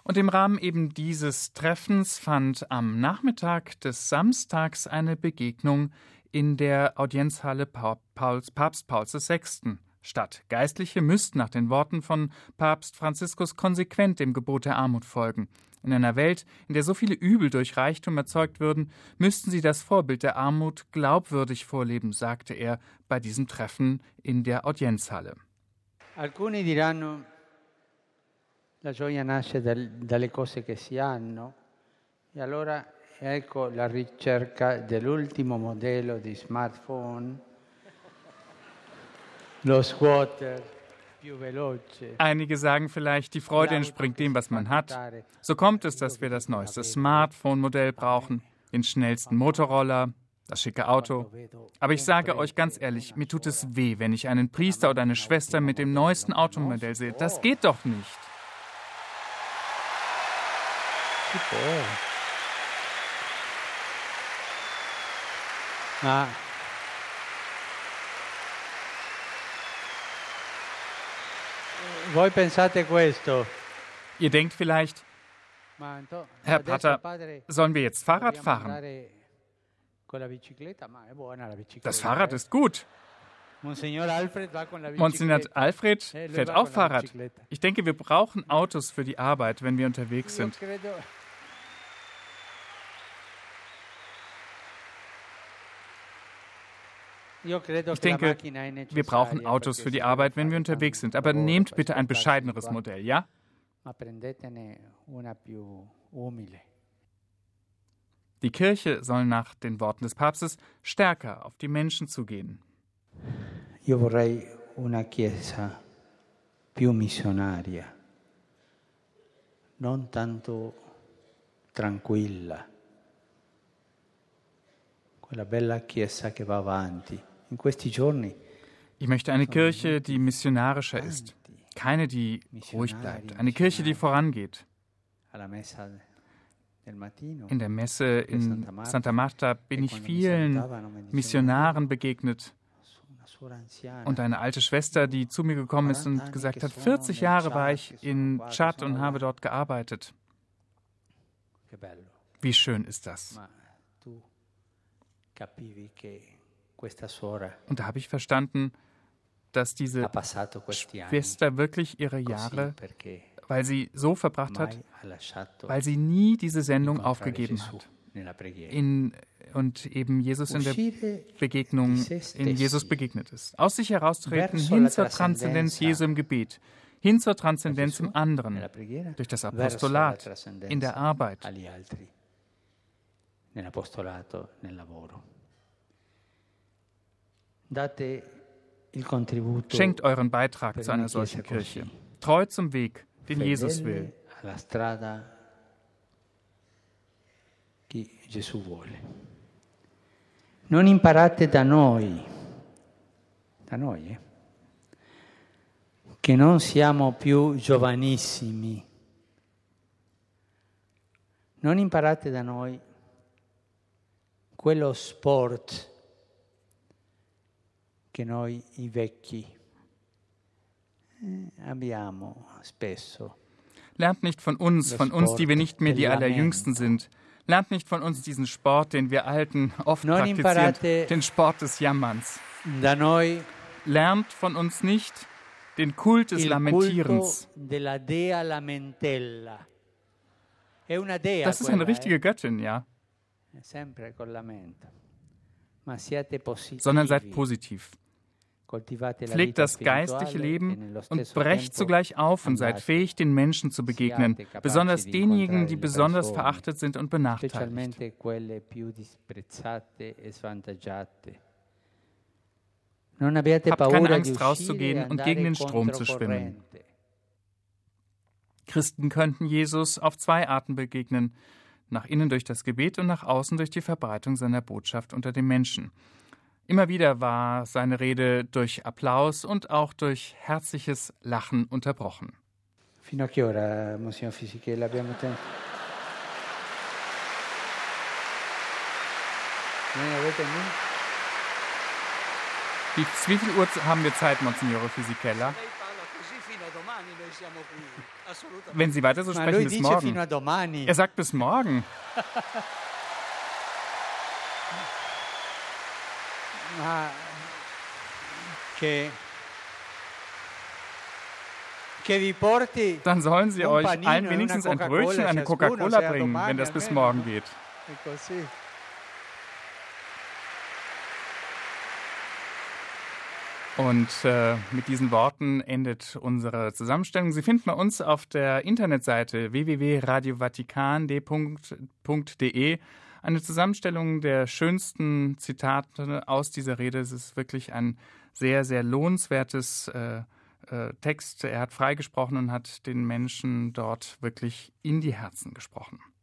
Und im Rahmen eben dieses Treffens fand am Nachmittag des Samstags eine Begegnung in der Audienzhalle Papst Pauls VI. Statt. Geistliche müssten nach den Worten von Papst Franziskus konsequent dem Gebot der Armut folgen. In einer Welt, in der so viele Übel durch Reichtum erzeugt würden, müssten sie das Vorbild der Armut glaubwürdig vorleben, sagte er bei diesem Treffen in der Audienzhalle. Alcuni diranno, la gioia nasce dalle cose che si hanno, e allora ecco la ricerca dell'ultimo modello di smartphone. Einige sagen vielleicht, die Freude entspringt dem, was man hat. So kommt es, dass wir das neueste Smartphone-Modell brauchen, den schnellsten Motorroller, das schicke Auto. Aber ich sage euch ganz ehrlich, mir tut es weh, wenn ich einen Priester oder eine Schwester mit dem neuesten Automodell sehe. Das geht doch nicht. Voi pensate questo? Ihr denkt vielleicht, Herr Pater, sollen wir jetzt Fahrrad fahren? Das Fahrrad ist gut. Monsignor Alfred fährt auch Fahrrad. Ich denke, wir brauchen Autos für die Arbeit, wenn wir unterwegs sind. Ich denke, wir brauchen Autos für die Arbeit, wenn wir unterwegs sind. Aber nehmt bitte ein bescheideneres Modell, ja? Die Kirche soll nach den Worten des Papstes stärker auf die Menschen zugehen. Io vorrei una chiesa più missionaria, non tanto tranquilla, quella bella chiesa che va avanti. In questi giorni ich möchte eine Kirche, die missionarischer ist, keine, die ruhig bleibt, eine Kirche, die vorangeht. In der Messe in Santa Marta bin ich vielen Missionaren begegnet und eine alte Schwester, die zu mir gekommen ist und gesagt hat, 40 Jahre war ich in Tschad und habe dort gearbeitet. Wie schön ist das? Und da habe ich verstanden, dass diese Schwester wirklich ihre Jahre, weil sie so verbracht hat, weil sie nie diese Sendung aufgegeben hat. Und eben Jesus in der Begegnung, in Jesus begegnet ist. Aus sich heraustreten, hin zur Transzendenz Jesu im Gebet, hin zur Transzendenz im anderen, durch das Apostolat, in der Arbeit. Schenkt euren Beitrag zu einer solchen Kirche. Treu zum Weg, den Jesus will. Non imparate da noi, che non siamo più giovanissimi. Non imparate da noi quello sport che noi i vecchi abbiamo spesso. Lernt nicht von uns, die wir nicht mehr die Allerjüngsten sind. Lernt nicht von uns diesen Sport, den wir Alten oft praktizieren, den Sport des Jammerns. Lernt von uns nicht den Kult des Lamentierens. Das ist eine richtige Göttin, ja. Sondern seid positiv. Pflegt das geistliche Leben und brecht zugleich auf und seid fähig, den Menschen zu begegnen, besonders denjenigen, die besonders verachtet sind und benachteiligt. Habt keine Angst, rauszugehen und gegen den Strom zu schwimmen. Christen könnten Jesus auf zwei Arten begegnen: nach innen durch das Gebet und nach außen durch die Verbreitung seiner Botschaft unter den Menschen. Immer wieder war seine Rede durch Applaus und auch durch herzliches Lachen unterbrochen. Fino a che ora, Monsignor Fisichella, abbiamo tempo? Wie viel Uhr haben wir Zeit, Monsignore Fisichella? Wenn Sie weiter so Ma sprechen, lui bis dice fino morgen. a domani. Er sagt bis morgen. Ma che vi porti Dann sollen Sie un euch panino allen e wenigstens una ein Brötchen, Coca-Cola eine ciascuno, Coca-Cola se a bringen, domani wenn das bis almeno, morgen no? geht. È così. Und mit diesen Worten endet unsere Zusammenstellung. Sie finden bei uns auf der Internetseite www.radiovatikan.de eine Zusammenstellung der schönsten Zitate aus dieser Rede. Es ist wirklich ein sehr, sehr lohnenswertes Text. Er hat freigesprochen und hat den Menschen dort wirklich in die Herzen gesprochen.